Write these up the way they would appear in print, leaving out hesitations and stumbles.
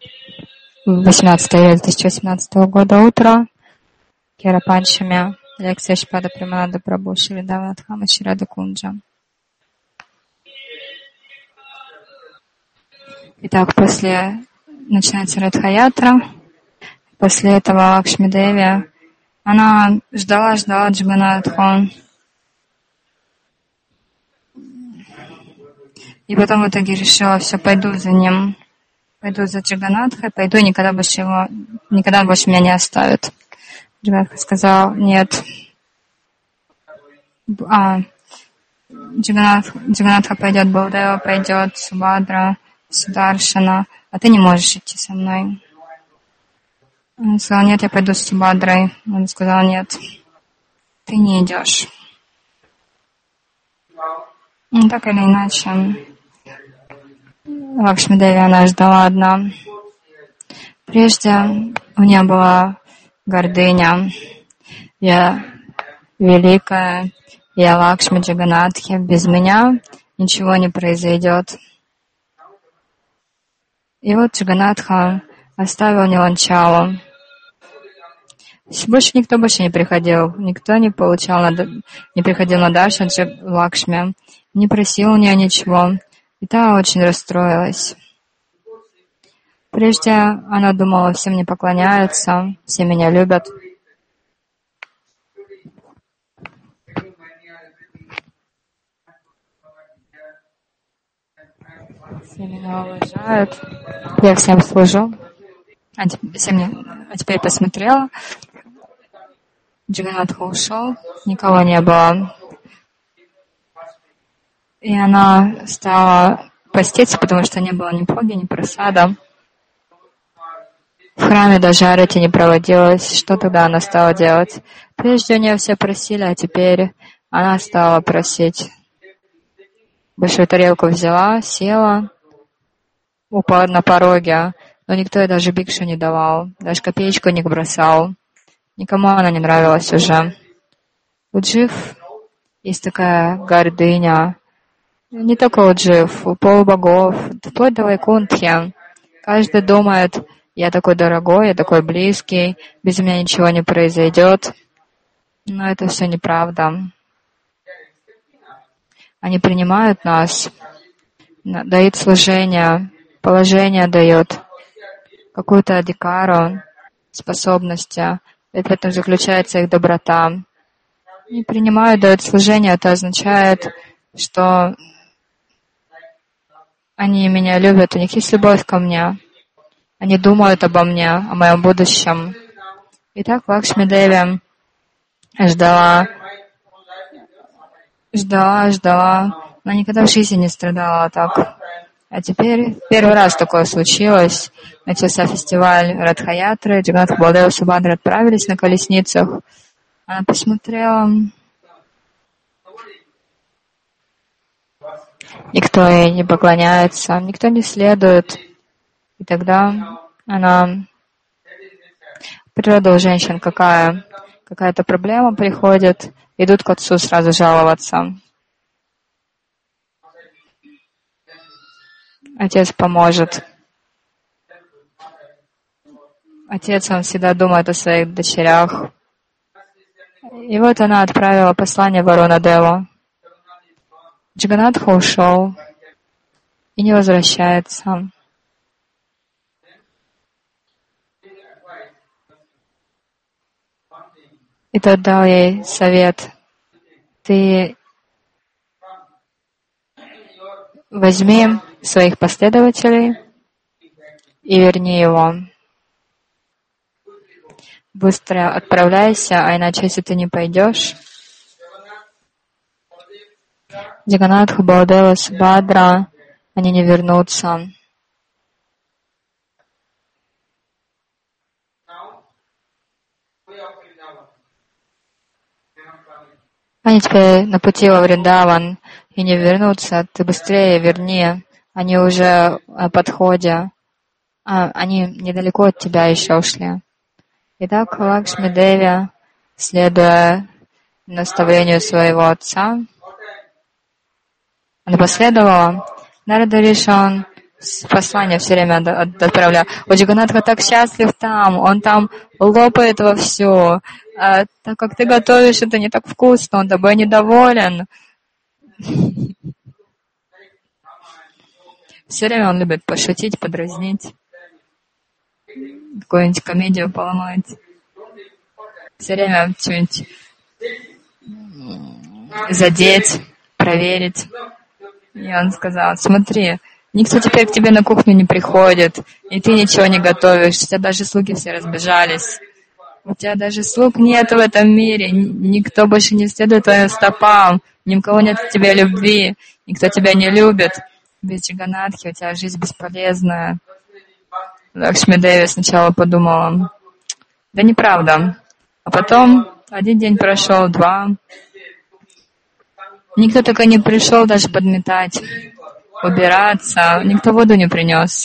18 июля 2018 года, утро. Кера Панчами. Лекция Шпада Примананда Прабху Шридава Дхама Шрада Кунджа. Итак, начинается Радха-ятра. После этого Лакшми Деви, она ждала Джаганатху. И потом в итоге решила, все, пойду за ним. Пойду за Джаганатхой, пойду, и никогда больше меня не оставит. Джаганатха сказал, нет. Джаганатха пойдет, Балдева пойдет, Субхадра, Сударшана, а ты не можешь идти со мной. Он сказал, нет, я пойду с Субхадрой. Он сказал, нет, ты не идешь. Ну, так или иначе, Лакшми Деви, она ждала одна. Прежде у нее была гордыня. Я великая, я Лакшми Джаганатхи, без меня ничего не произойдет. И вот Джаганатха оставил Ниланчалу. Больше никто не приходил. Никто не приходил на даршан Лакшми, не просил у нее ничего. И та очень расстроилась. Прежде она думала, все мне поклоняются, все меня любят. Все меня уважают, я всем служу. А теперь посмотрела, Джаганатха ушел, никого не было. И она стала поститься, потому что не было ни бхоги, ни прасада. В храме даже арати не проводилось. Что тогда она стала делать? Прежде у нее все просили, а теперь она стала просить. Большую тарелку взяла, села, упала на пороге, но никто ей даже бикшу не давал, даже копеечку не бросал. Никому она не нравилась уже. У джив есть такая гордыня. Не только у джив, у полубогов, вплоть до Вайкунтхи. Каждый думает, я такой дорогой, я такой близкий, без меня ничего не произойдет. Но это все неправда. Они принимают нас, дают служение, положение дают, какую-то адикару, способности. В этом заключается их доброта. Они принимают, дают служение, это означает, что они меня любят, у них есть любовь ко мне. Они думают обо мне, о моем будущем. Итак, Лакшми Деви ждала, но никогда в жизни не страдала так. А теперь первый раз такое случилось. Начался фестиваль Радха-ятры, Джаганатха, Балдева, Субхадра отправились на колесницах. Она посмотрела, никто ей не поклоняется, никто не следует. И тогда природа у женщин какая? Какая-то проблема приходит, идут к отцу сразу жаловаться. Отец поможет. Отец, он всегда думает о своих дочерях. И вот она отправила послание Варуна Деву. Джаганатха ушел и не возвращается. И тот дал ей совет. Ты возьми своих последователей и верни его. Быстро отправляйся, а иначе, если ты не пойдешь, Джаганатха, Балдева, Субхадра, они не вернутся. Они теперь на пути во Вриндаван и не вернутся. Ты быстрее верни. Они уже на подходе. Они недалеко от тебя еще ушли. Итак, Лакшми Деви, следуя наставлению своего отца, она последовала. Нарада Риши, он послание все время отправлял. О, Джаганатха так счастлив там, он там лопает во все. А так как ты готовишь, это не так вкусно, он тобой недоволен. Все время он любит пошутить, подразнить, какую-нибудь комедию поломать. Все время что-нибудь задеть, проверить. И он сказал: смотри, никто теперь к тебе на кухню не приходит, и ты ничего не готовишь, у тебя даже слуги все разбежались. У тебя даже слуг нет в этом мире, никто больше не следует твоим стопам, ни у кого нет к тебе любви, никто тебя не любит. Без Джаганатхи у тебя жизнь бесполезная. Лакшми Деви сначала подумала: да неправда. А потом один день прошел, два. Никто так и не пришел даже подметать, убираться, никто воду не принес.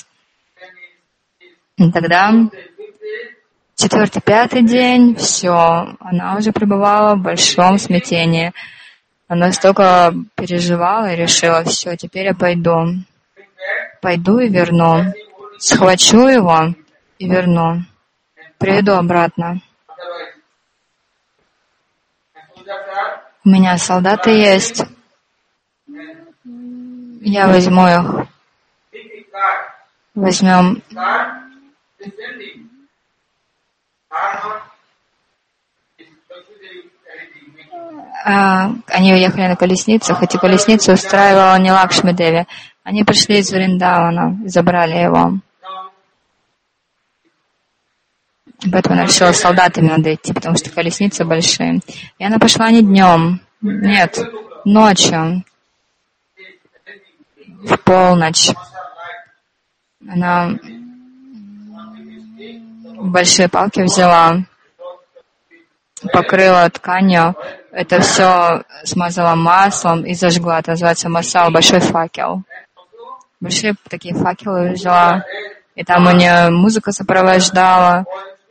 И тогда 4-й, 5-й день, все, она уже пребывала в большом смятении. Она столько переживала и решила: все, теперь я пойду. Пойду и верну. Схвачу его и верну. Приведу обратно. У меня солдаты есть. Я возьму их. Возьмем. Они уехали на колесницах. Эти колесницы устраивала не Лакшми Деви. Они пришли из Вриндавана, забрали его. Поэтому она решила с солдатами надо идти, потому что колесницы большие. И она пошла не днем, нет, ночью, в полночь. Она большие палки взяла, покрыла тканью, это все смазала маслом и зажгла. Это называется масал, большой факел. Большие такие факелы взяла, и там у нее музыка сопровождала,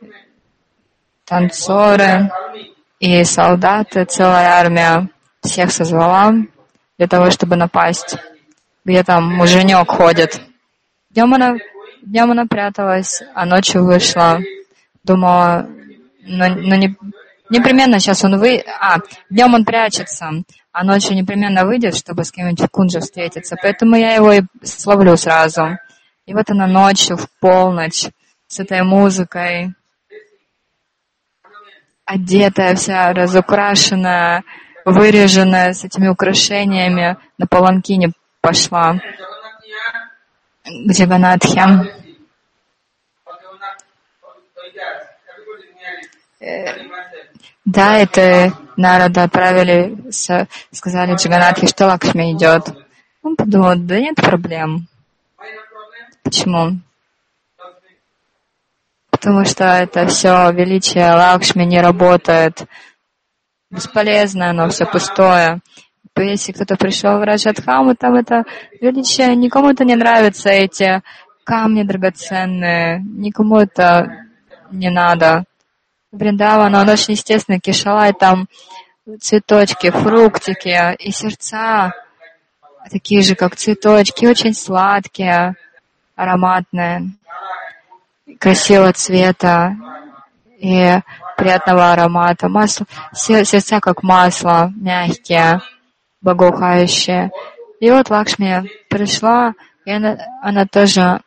танцоры и солдаты, целая армия. Всех созвала для того, чтобы напасть. Где там муженек ходит. Днем она пряталась, а ночью вышла. Думала, непременно сейчас он днем он прячется, а ночью непременно выйдет, чтобы с кем-нибудь в кунже встретиться. Поэтому я его и словлю сразу. И вот она ночью, в полночь, с этой музыкой, одетая вся, разукрашенная, выреженная, с этими украшениями, на паланкине пошла к Джаганатхе. Да, это Нарада отправили, сказали Джаганатхе, что Лакшми идет. Он подумал: да нет проблем. Почему? Потому что это все величие Лакшми не работает. Бесполезно оно, все пустое. Если кто-то пришел в Раджадхаму, там это величие, никому это не нравится, эти камни драгоценные, никому это не надо. Вриндаван, он очень естественный, Кишалай, там цветочки, фруктики и сердца, такие же, как цветочки, очень сладкие, ароматные, красивого цвета и приятного аромата. Масло, сердца как масло, мягкие, благоухающие. И вот Лакшми пришла, и она тоже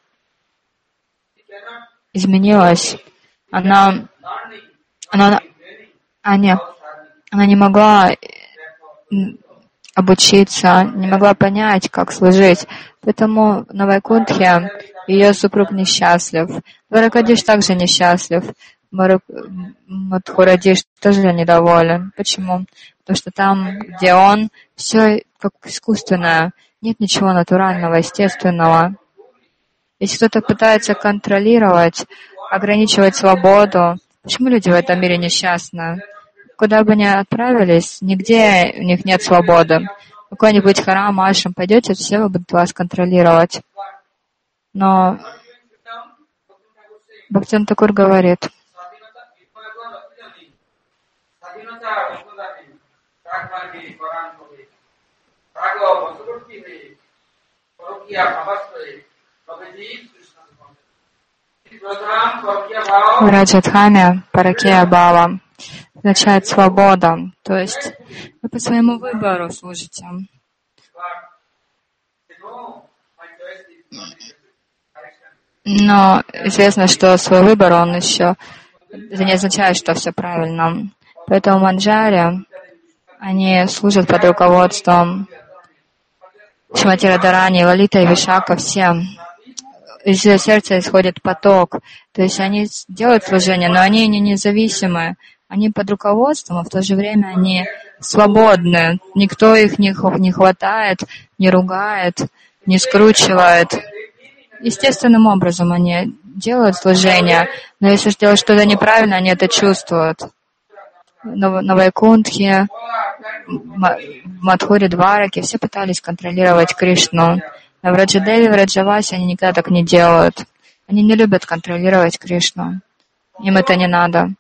изменилась. Она не могла обучиться, не могла понять, как служить. Поэтому на Вайкунтхе ее супруг несчастлив. Дваракадиш также несчастлив. Мадхурадиш тоже недоволен. Почему? Потому что там, где он, все как искусственное. Нет ничего натурального, естественного. Если кто-то пытается контролировать, ограничивать свободу, почему люди в этом мире несчастны? Куда бы ни отправились, нигде у них нет свободы. В какой-нибудь харам, ашрам пойдете, все будут вас контролировать. Но Бхактивинода Тхакур говорит: В Раджадхаме Паракея Бхава означает свобода, то есть вы по своему выбору служите. Но известно, что свой выбор, он еще, это не означает, что все правильно. Поэтому манджари, они служат под руководством Шримати Радхарани, Лалита и Вишака, все. Из ее сердца исходит поток. То есть они делают служение, но они не независимы. Они под руководством, а в то же время они свободны. Никто их не хватает, не ругает, не скручивает. Естественным образом они делают служение, но если делают что-то неправильно, они это чувствуют. На Вайкунтхе, в Мадхуре, Двараке все пытались контролировать Кришну. Но в Раджадеве, в Раджавасе они никогда так не делают. Они не любят контролировать Кришну. Им это не надо.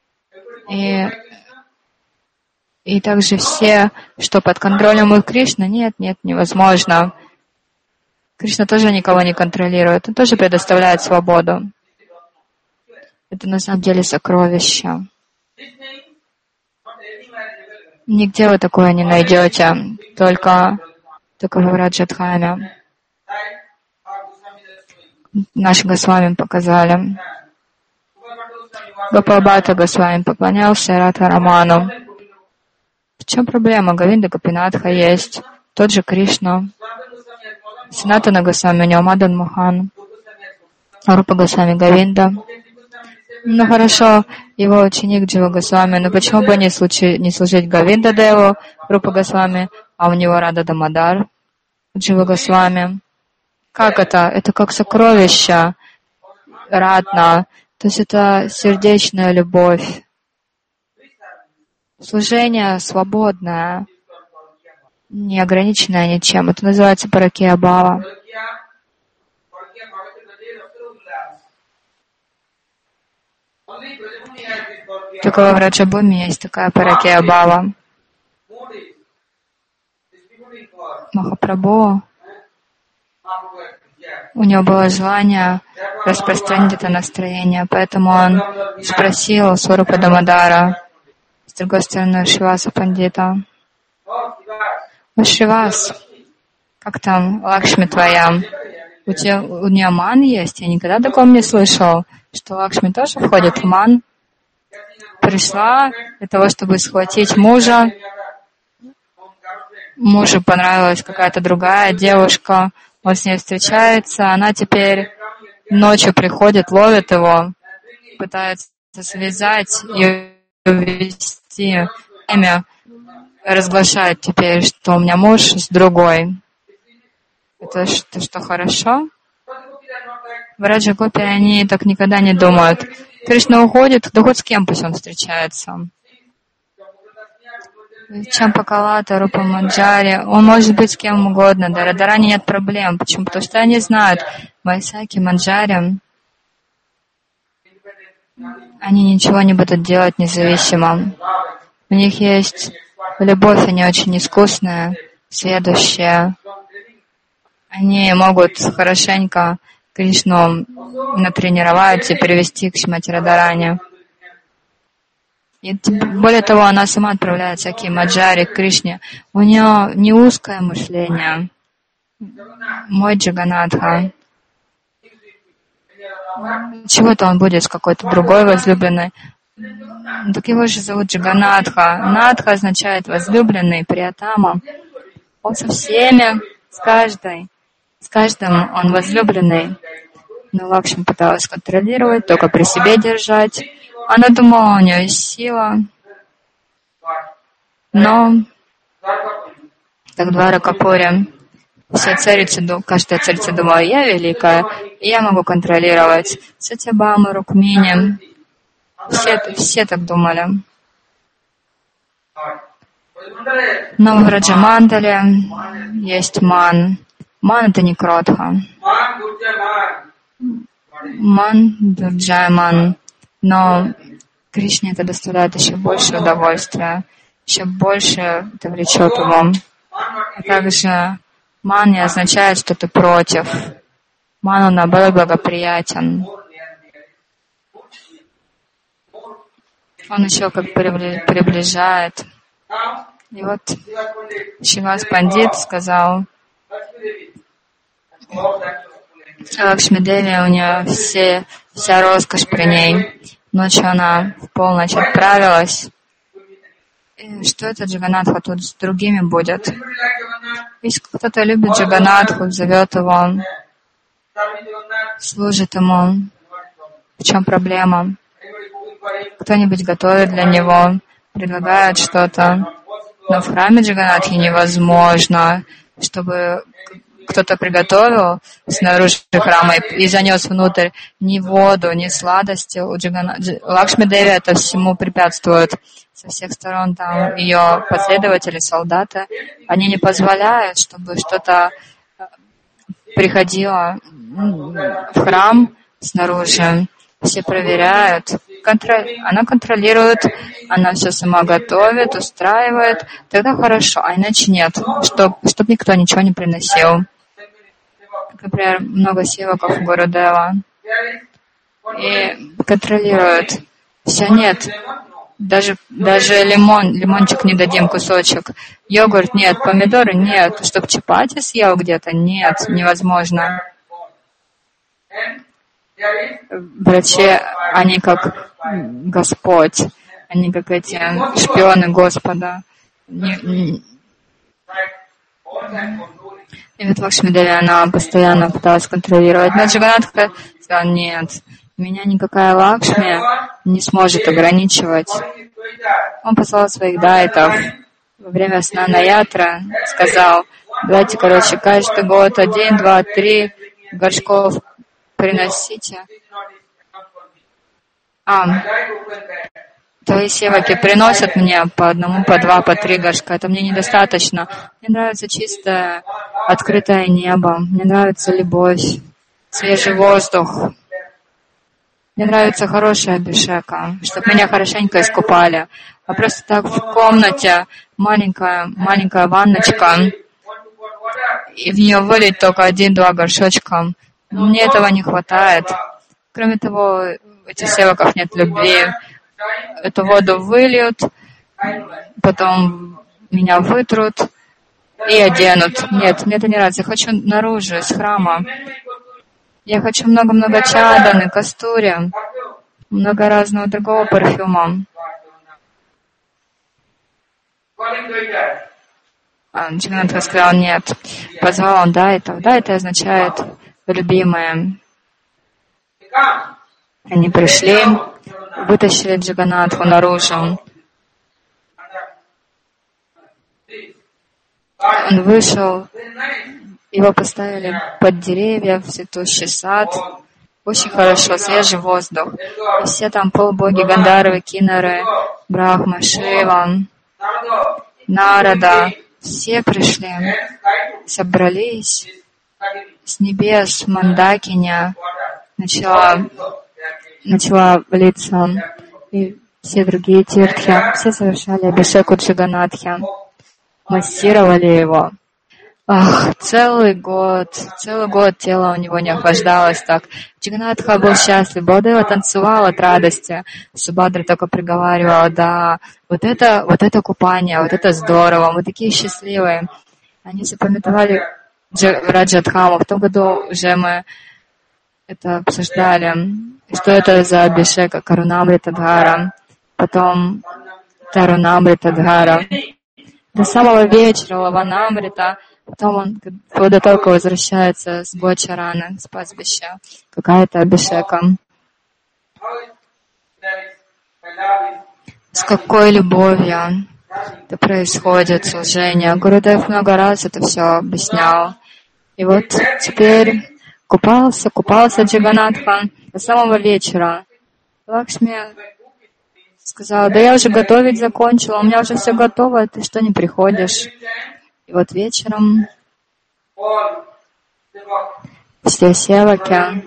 И также все, что под контролем у Кришны, нет, невозможно. Кришна тоже никого не контролирует, он тоже предоставляет свободу. Это на самом деле сокровище. Нигде вы такое не найдете, только в Раджадхаме. Наши Госвами показали. Гопалбхата Госвами поклонялся Радха Раману. В чем проблема? Говинда Гопинатха есть, тот же Кришна. Санатана Госвами, у него Мадан Мохан, Рупа Госвами Говинда. Ну хорошо, его ученик Джива Госвами, но почему бы не служить Говинда Деву, Рупа Госвами, а у него Рада Дамодар, Джива Госвами? Как это? Это как сокровище, радна, то есть это сердечная любовь. Служение свободное, не ограниченное ничем. Это называется Паракея Бхава. Только в Раджабхуми есть такая Паракея Бхава. Махапрабху, у него было желание распространить это настроение, поэтому он спросил Сварупа Дамодара, с другой стороны Шриваса Пандита: «О, Шривас, как там Лакшми твоя? У нее ман есть? Я никогда такого не слышал, что Лакшми тоже входит в ман. Пришла для того, чтобы схватить мужа. Мужу понравилась какая-то другая девушка, он с ней встречается, она теперь ночью приходит, ловит его, пытается связать и увести время, разглашает теперь, что у меня муж с другой. Это что, хорошо? В Раджа-гопи они так никогда не думают. Кришна уходит, да хоть с кем пусть он встречается. Чампакалата, Рупа Манджари, он может быть с кем угодно, да, Радарани нет проблем. Почему? Потому что они знают, Вайсаки, Манджари, они ничего не будут делать независимо. У них есть любовь, они очень искусные, сведущие. Они могут хорошенько Кришну натренировать и привести к Шримати Радхарани. И более того, она сама отправляет всякие маджари к Кришне. У нее не узкое мышление. Мой Джаганатха. Чего-то он будет с какой-то другой возлюбленной. Так его же зовут Джаганатха. Натха означает возлюбленный, Приятама. Он со всеми, с каждым он возлюбленный. Но Лакшми пыталась контролировать, только при себе держать. Она думала, у нее есть сила. Но, как Дваракапури, каждая царица думала: я великая, и я могу контролировать. Сатьябама, Рукмини, все так думали. Но в Раджамандале есть ман. Ман — это не кротха. Ман, Дурджайман. Но Кришне это доставляет еще больше удовольствия, еще больше это влечет его. А также ман не означает, что ты против. Ману наоборот благоприятен. Он еще как приближает. И вот Шривас Пандит сказал, Лакшми-деви, у нее вся роскошь при ней. Ночью она в полночь отправилась. И что это Джаганатха тут с другими будет? Если кто-то любит Джаганатху, зовет его, служит ему, в чем проблема? Кто-нибудь готовит для него, предлагает что-то. Но в храме Джаганатхи невозможно, чтобы кто-то приготовил снаружи храма и занес внутрь ни воду, ни сладости. У Лакшми-деви это всему препятствует. Со всех сторон там ее последователи, солдаты, они не позволяют, чтобы что-то приходило в храм снаружи. Все проверяют. Она контролирует, она все сама готовит, устраивает. Тогда хорошо, а иначе нет, чтобы никто ничего не приносил. Например, много севаков у Гурудева. И контролируют. Все нет. Даже лимончик не дадим, кусочек. Йогурт нет, помидоры нет. Чтоб чапати съел где-то? Нет, невозможно. Врачи, они как Господь. Они как эти шпионы Господа. И вот Лакшми-деви, она постоянно пыталась контролировать. Но Джаганатха сказала, нет, меня никакая Лакшми не сможет ограничивать. Он послал своих дайтов во время снана ятры, сказал, давайте, каждый год 1, 2, 3 горшков приносите. Твои севаки приносят мне по 1, по 2, по 3 горшка. Это мне недостаточно. Мне нравится чистое, открытое небо. Мне нравится любовь, свежий воздух. Мне нравится хорошая абхишека, чтобы меня хорошенько искупали. А просто так в комнате маленькая ванночка, и в нее вылить только 1-2 горшочка. Мне этого не хватает. Кроме того, у этих севаков нет любви. Эту воду выльют, потом меня вытрут и оденут. Нет, мне это не нравится. Я хочу наружу, из храма. Я хочу много-много чаданы, кастури, много разного другого парфюма. Джаганатха сказал, нет. Позвал он дайтов. Дайты означает любимые. Они пришли, вытащили Джаганатху наружу. Он вышел, его поставили под деревья, в цветущий сад. Очень хорошо, свежий воздух. И все там полубоги, Гандharвы, Кинары, Брахма, Шива, Нарада. Все пришли, собрались с небес. Мандакиня начала литься, и все другие тиртхи, все совершали абхишеку Джаганатхи, массировали его. Целый год тело у него не охлаждалось так. Джаганатха был счастлив, Балдева танцевал от радости. Субхадра только приговаривала, да, вот это купание, вот это здорово, мы такие счастливые. Они запамятовали Раджадхаму. В том году уже мы это обсуждали, что это за абхишека, Карунамритадхара, потом Тарунамритадхара. До самого вечера Лаванамрита. Потом он, когда только возвращается с Гочарана, с пастбища, какая-то абхишека. С какой любовью это происходит, служение. Гурудев много раз это все объяснял. И вот теперь купался Джаганатха до самого вечера. Лакшми сказала, да я уже готовить закончила, у меня уже все готово, ты что не приходишь? И вот вечером все севаки,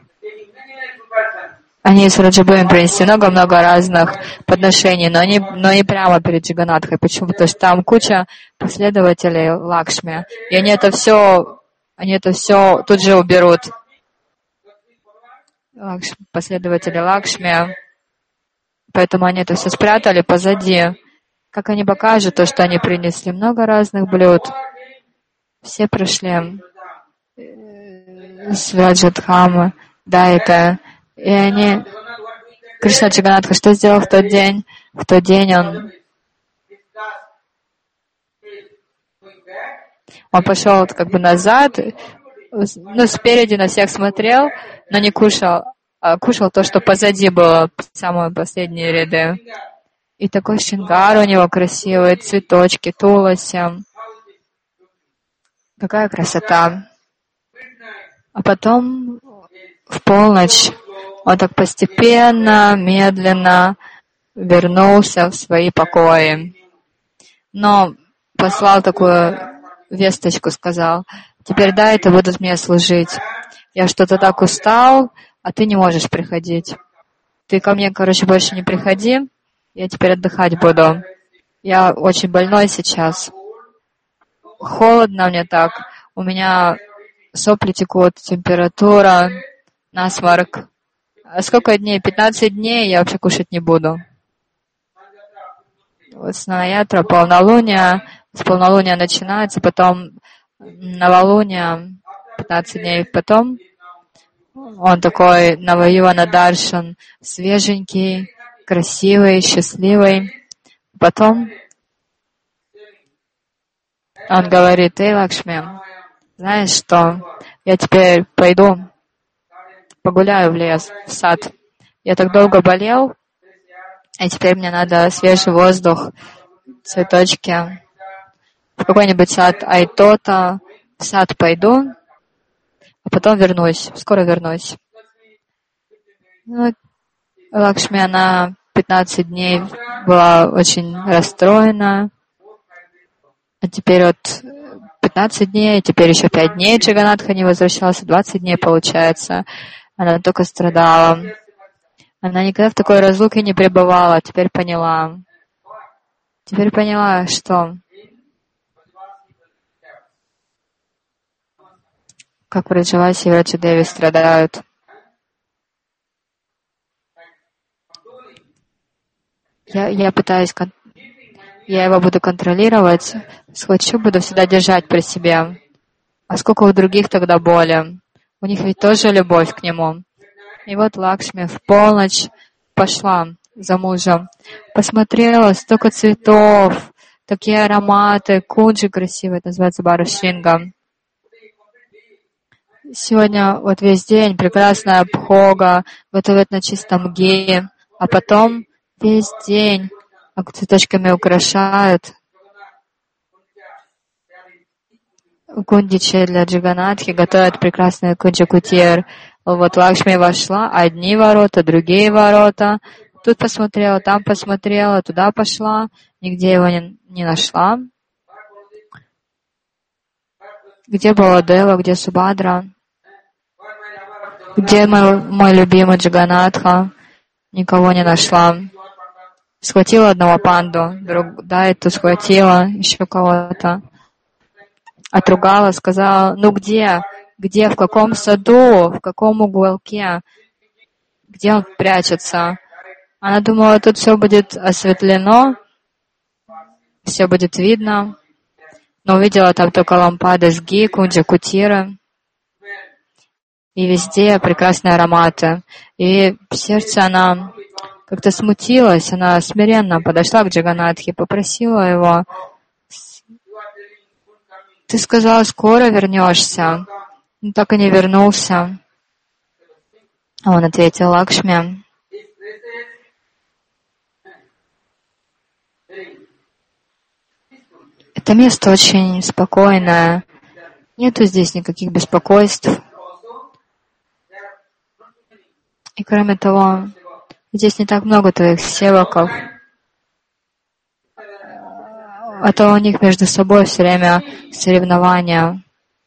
они с Раджабхами принесли много-много разных подношений, но не прямо перед Джаганатхой. Почему? Потому что там куча последователей Лакшми, и они это все тут же уберут. последователи Лакшми, поэтому они это все спрятали позади. Как они покажут то, что они принесли? Много разных блюд. Все пришли с Раджадхамы, Дайка. И они... Кришна Джаганатха что сделал в тот день? В тот день он пошел как бы назад, спереди на всех смотрел, но не кушал, а кушал то, что позади было, самые последние ряды. И такой шингар у него красивый, цветочки, туласи. Какая красота. А потом в полночь он так постепенно, медленно вернулся в свои покои. Но послал такую весточку, сказал: теперь да, это будут мне служить. Я что-то так устал, а ты не можешь приходить. Ты ко мне, больше не приходи, я теперь отдыхать буду. Я очень больной сейчас. Холодно мне так, у меня сопли текут, температура, насморк. А сколько дней? 15 дней я вообще кушать не буду. Вот Снана-ятра, полнолуние, с полнолуния начинается, потом новолуние, 15 дней, потом он такой Наваювана Даршан, свеженький, красивый, счастливый. Потом он говорит: эй, Лакшми, знаешь что, я теперь пойду погуляю в лес, в сад. Я так долго болел, и теперь мне надо свежий воздух, цветочки. В какой-нибудь сад Айтота, в сад пойду, а потом вернусь, скоро вернусь. Ну, Лакшми, она 15 дней была очень расстроена, а теперь вот 15 дней, теперь еще 5 дней Джаганатха не возвращался, 20 дней получается. Она только страдала. Она никогда в такой разлуке не пребывала, теперь поняла. Теперь поняла, что как Враджаваси и Враджадеви страдают. Я пытаюсь, я его буду контролировать, схвачу, буду всегда держать при себе. А сколько у других тогда боли? У них ведь тоже любовь к нему. И вот Лакшми в полночь пошла за мужем. Посмотрела, столько цветов, такие ароматы, кунджи красивые, это называется Барашринга. Сегодня вот весь день прекрасная бхога, готовят на чистом ги, а потом весь день цветочками украшают. Кундичи для Джаганатхи готовят прекрасный кунджи-кутир. Вот Лакшми вошла, одни ворота, другие ворота. Тут посмотрела, там посмотрела, туда пошла, нигде его не нашла. Где Баладева, где Субхадра? Где мой любимый Джаганатха? Никого не нашла. Схватила одного панду, эту схватила, еще кого-то. Отругала, сказала: ну где, в каком саду, в каком уголке, где он прячется. Она думала, тут все будет осветлено, все будет видно, но увидела там только лампады с ги, кунджи, кутиры, и везде прекрасные ароматы. И в сердце она как-то смутилась, она смиренно подошла к Джаганатхе, попросила его: ты сказал, скоро вернешься, но так и не вернулся. А он ответил: Лакшми, это место очень спокойное, нету здесь никаких беспокойств. И кроме того, здесь не так много твоих севаков, а то у них между собой все время соревнования.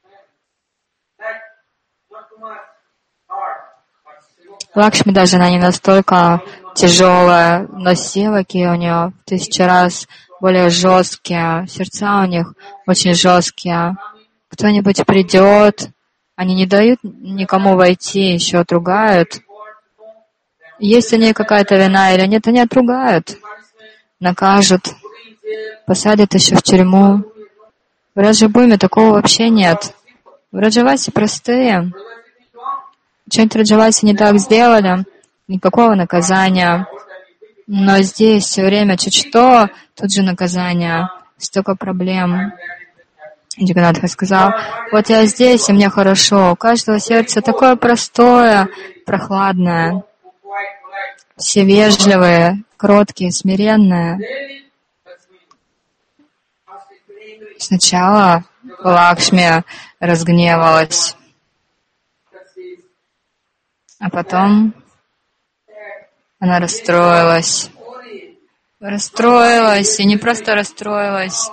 Лакшми даже она не настолько тяжелая, но севаки у нее в 1000 раз более жесткие, сердца у них очень жесткие. Кто-нибудь придет, они не дают никому войти, еще отругают. есть у нее какая-то вина или нет, они отругают, накажут, посадят еще в тюрьму. В Раджабхуме такого вообще нет. В Раджавасе простые. Что-нибудь в Раджавасе не так сделали, никакого наказания. Но здесь все время чуть что, тут же наказание, столько проблем. Джаганнатха сказал, вот я здесь, и мне хорошо. У каждого сердце такое простое, прохладное. Все вежливые, кроткие, смиренные. Сначала Лакшми разгневалась, а потом она расстроилась. Расстроилась, и не просто расстроилась,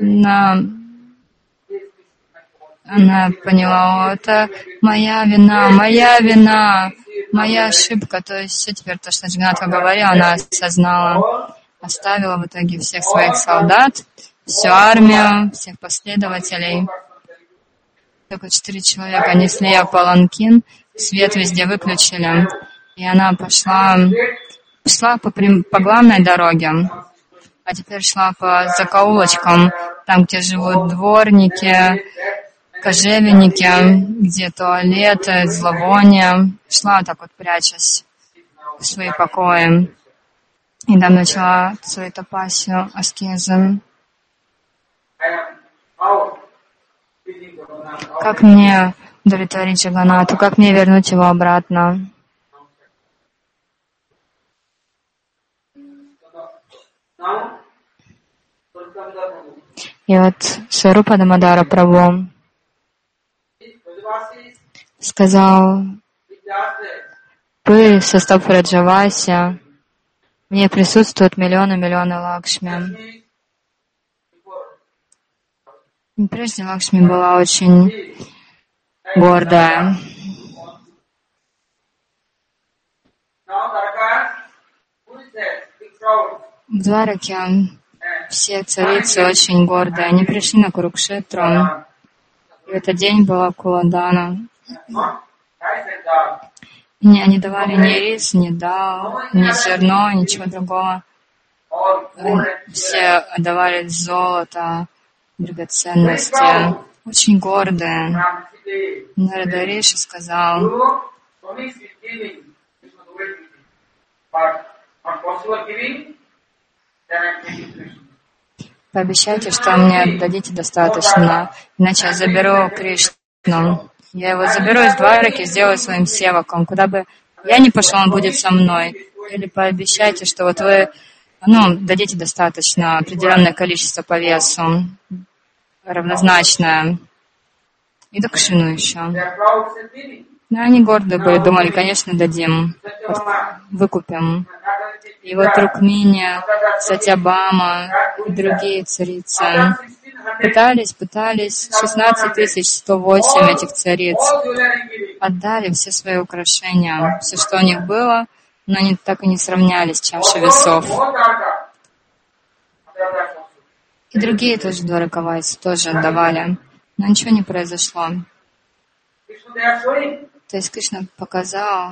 она поняла, это моя вина, моя ошибка. То есть все теперь то, что Джаганнатха говорила, она осознала, оставила в итоге всех своих солдат, всю армию, всех последователей. Только 4 человека несли ее паланкин, свет везде выключили, и она пошла по главной дороге, а теперь шла по закоулочкам, там, где живут дворники, кожевенники, где туалеты, зловония. Шла так вот, прячась в свои покои. И там начала свою тапасию, аскезы. Как мне удовлетворить Джаганнату? Как мне вернуть его обратно? И вот Сварупа Дамодара Прабху сказал, пыль со стоп Раджаваси, в ней присутствуют миллионы Лакшми. И прежде Лакшми была очень гордая. В Двараке все царицы очень гордые. Они пришли на Курукшетру. И в этот день была Куладана. И они давали ни рис, ни дал, ни зерно, ничего другого. Все отдавали золото, драгоценности. Очень гордые. Нарада Риши сказал, пообещайте, что мне отдадите достаточно, иначе я заберу Кришну. Я его заберу из Двараки, сделаю своим севаком. Куда бы я ни пошел, он будет со мной. Или пообещайте, что вот вы дадите достаточно, определенное количество по весу, равнозначное. И Дакшину еще. Но они гордые были, думали, конечно, дадим, выкупим. И вот Рукмини, Сатьябама и другие царицы пытались, 16 108 этих цариц отдали все свои украшения, все, что у них было, но они так и не сравнялись чашей весов. И другие тоже двараковайцы тоже отдавали, но ничего не произошло. То есть Кришна показал,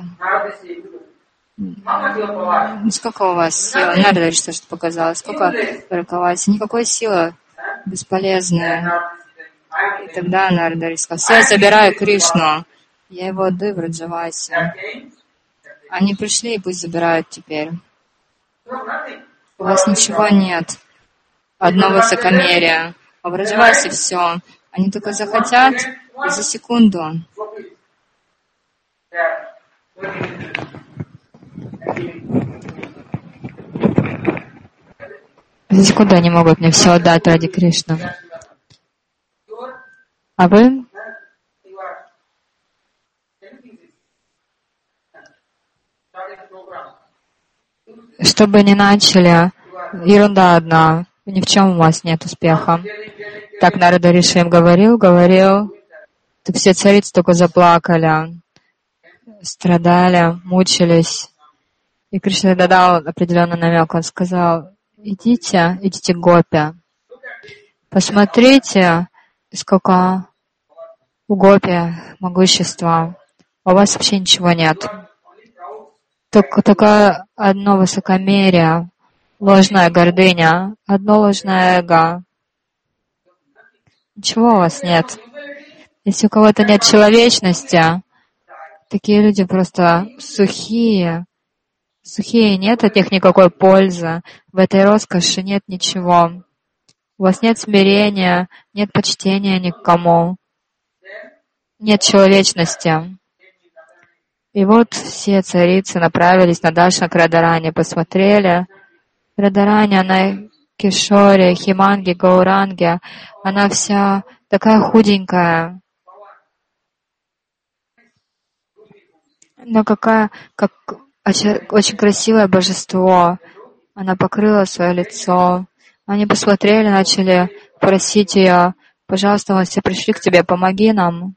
сколько у вас силы, надо говорить, что показало, сколько двараковайцев, никакой силы, бесполезная. И тогда Нарада сказал, все, я забираю Кришну, я его отдаю в Раджавасе. Они пришли и пусть забирают теперь. У вас ничего нет, одно высокомерие, а в Раджавасе все. Они только захотят и за секунду. За секунду они могут мне все отдать ради Кришны. А вы? Чтобы не начали, ерунда одна, ни в чем у вас нет успеха. Так Нарада Риши им говорил, так все царицы только заплакали, страдали, мучились. И Кришна тогда дал определенный намек, он сказал, идите к гопи, посмотрите, сколько у гопи могущества, у вас вообще ничего нет. только одно высокомерие, ложная гордыня, одно ложное эго. Ничего у вас нет. Если у кого-то нет человечности, такие люди просто сухие. Сухие, нет от них никакой пользы. В этой роскоши нет ничего. У вас нет смирения, нет почтения ни к кому. Нет человечности. И вот все царицы направились на Даршан к Радарани, посмотрели. Радарани, она Кишоре, Химанге, Гауранге, она вся такая худенькая. Но как очень красивое божество. Она покрыла свое лицо. Они посмотрели, начали просить ее: пожалуйста, мы все пришли к тебе, помоги нам.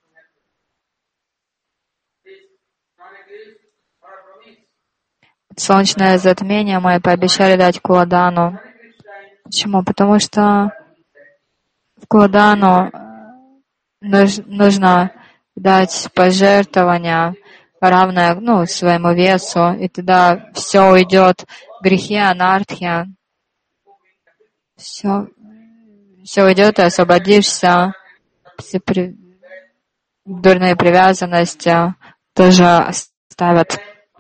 Солнечное затмение мы пообещали дать Куладану. Почему? Потому что в Куладану нужно дать пожертвование, равное своему весу, и тогда все уйдет, грехи, анархия, все уйдет, и освободишься, все дурные привязанности тоже оставят.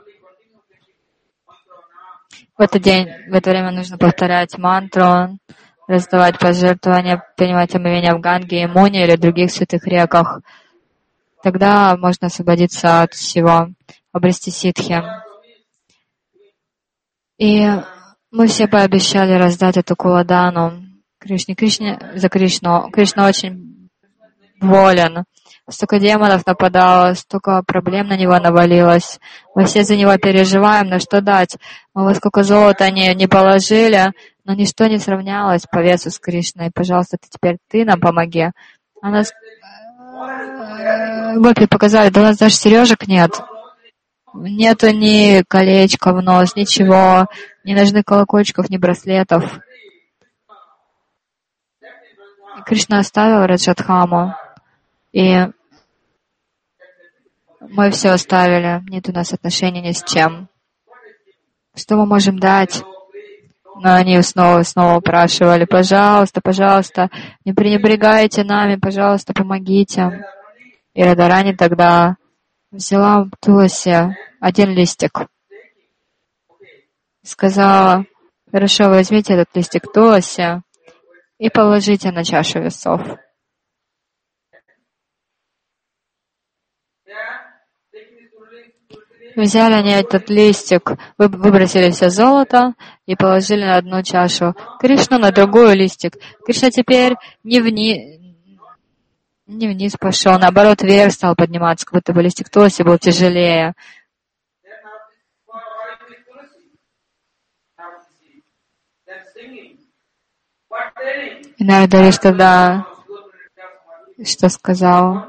В этот день, в это время нужно повторять мантру, раздавать пожертвования, принимать омовение в Ганге, Ямуне или других святых реках. Тогда можно освободиться от всего, обрести ситхи. И мы все пообещали раздать эту Куладану Кришне за Кришну. Кришна очень болен. Столько демонов нападало, столько проблем на него навалилось. Мы все за него переживаем, но что дать? Мы во сколько золота не положили, но ничто не сравнялось по весу с Кришной. Пожалуйста, теперь ты нам помоги. Гопи показали, да у нас даже сережек нет. Нету ни колечка в нос, ничего. Не нужны колокольчиков, ни браслетов. И Кришна оставил Раджатхаму. И мы все оставили. Нет у нас отношений ни с чем. Что мы можем дать? Но они снова упрашивали: пожалуйста, пожалуйста, не пренебрегайте нами, пожалуйста, помогите. И Радарани тогда взяла Туласи один листик. Сказала: хорошо, возьмите этот листик Туласи и положите на чашу весов. Взяли они этот листик, выбросили все золото и положили на одну чашу Кришну, на другой листик. Кришна теперь не вниз пошел, наоборот, вверх стал подниматься, как будто бы листик Туласи был тяжелее. И Нарада тогда что сказал?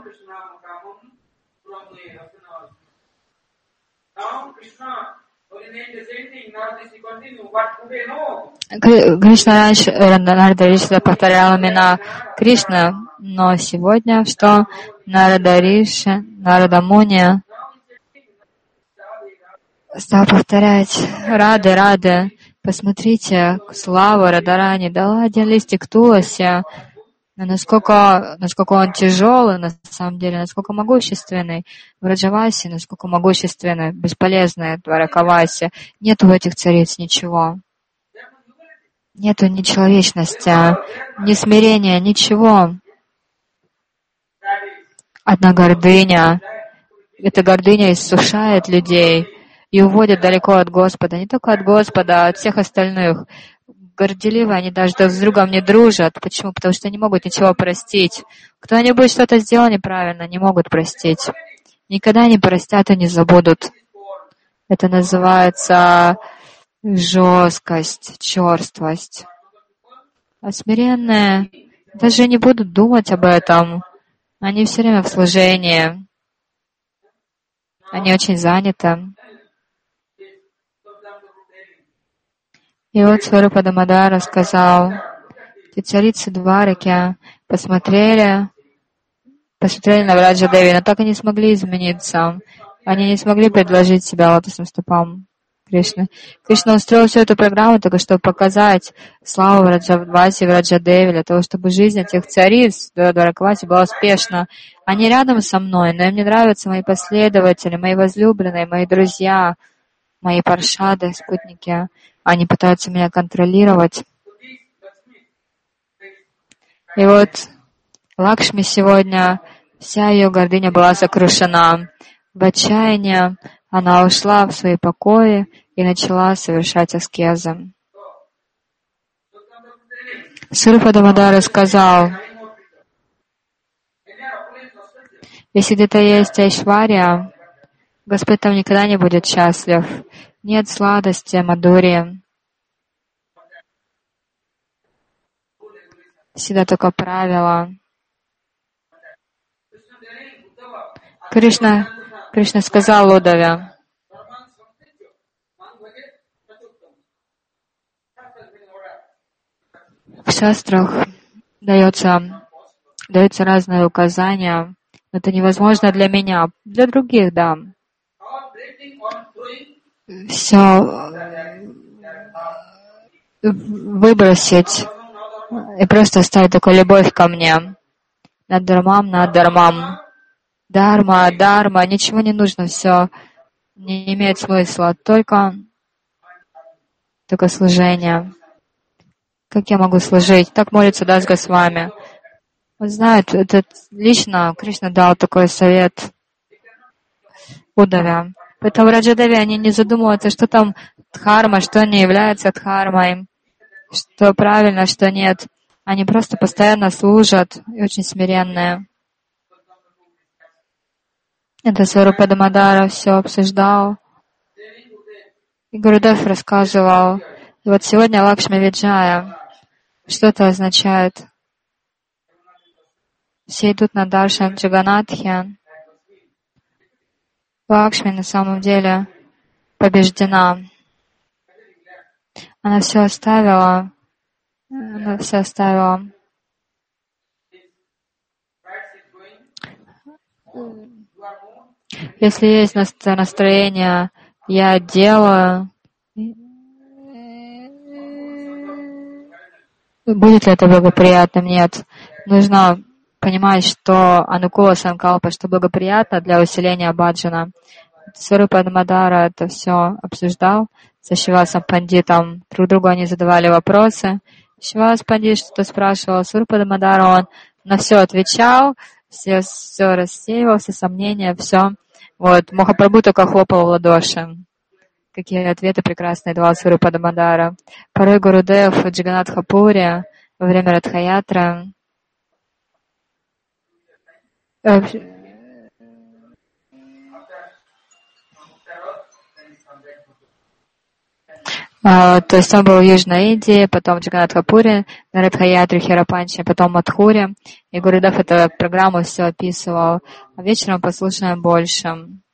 Кришна раньше, Нарада Риши повторял имена Кришны, но сегодня что? Нарада Риши, Нарада Муни стал повторять: Рады, посмотрите, слава Радарани дала один листик Туласи, насколько он тяжелый на самом деле, насколько могущественный. В Раджавасе, насколько могущественный, бесполезный Дваракавасе. Нету в этих цариц ничего. Нету ни человечности, ни смирения, ничего. Одна гордыня. Эта гордыня иссушает людей и уводит далеко от Господа. Не только от Господа, а от всех остальных. Горделивые, они даже друг с другом не дружат. Почему? Потому что не могут ничего простить. Кто-нибудь что-то сделал неправильно, не могут простить. Никогда не простят и не забудут. Это называется жесткость, черствость. А смиренные даже не будут думать об этом. Они все время в служении. Они очень заняты. И вот Сварупа Дамодара сказал: эти царицы Двараки посмотрели на Враджа Деви, но так и не смогли измениться. Они не смогли предложить себя лотосным стопам Кришны. Кришна устроил всю эту программу только чтобы показать славу Враджаваси и Враджадеви, для того, чтобы жизнь этих цариц Дваракаваси была успешна. Они рядом со мной, но им не нравятся мои последователи, мои возлюбленные, мои друзья, мои паршады, спутники. Они пытаются меня контролировать. И вот Лакшми сегодня, вся ее гордыня была сокрушена. В отчаянии она ушла в свои покои и начала совершать аскезы. Сварупа Дамодара сказал: если где-то есть айшвария, Господь там никогда не будет счастлив. Нет сладости, мадхурии. Всегда только правила. Кришна сказал Удаве: в шастрах дается разные указания, но это невозможно для меня. Для других, да. Все выбросить и просто оставить такую любовь ко мне. Над дармам. Дарма, ничего не нужно, все не имеет смысла, только служение. Как я могу служить? Так молится Дас Госвами. Он знает, это лично Кришна дал такой совет Удаве. Поэтому Раджадави, они не задумываются, что там дхарма, что не является дхармой, что правильно, что нет. Они просто постоянно служат и очень смиренные. Это Сварупа Дамодара все обсуждал. И Гурудев рассказывал. И вот сегодня Лакшми Виджая. Что это означает? Все идут на даршан Джаганатхи. Лакшми на самом деле побеждена. Она все оставила. Если есть настроение, я делаю, будет ли это благоприятным? Нет. Нужно понимать, что анукула санкалпа, что благоприятно для усиления баджана. Сварупа Дамодара это все обсуждал со Шивасом Пандитом. Друг другу они задавали вопросы. Шивас Пандит что-то спрашивал. Сварупа Дамодара, он на все отвечал, все рассеивал, все сомнения, все. Вот, Махапрабху только хлопал в ладоши. Какие ответы прекрасные давал Сварупа Дамодара. Порой Гурудев в Джаганатхапуре во время Радхаятры то есть он был в Южной Индии, потом в Джаганатхапуре, на Радхаятре, Хирапанче, потом в Мадхуре. И Гурудев эту программу все описывал. А вечером послушаем больше.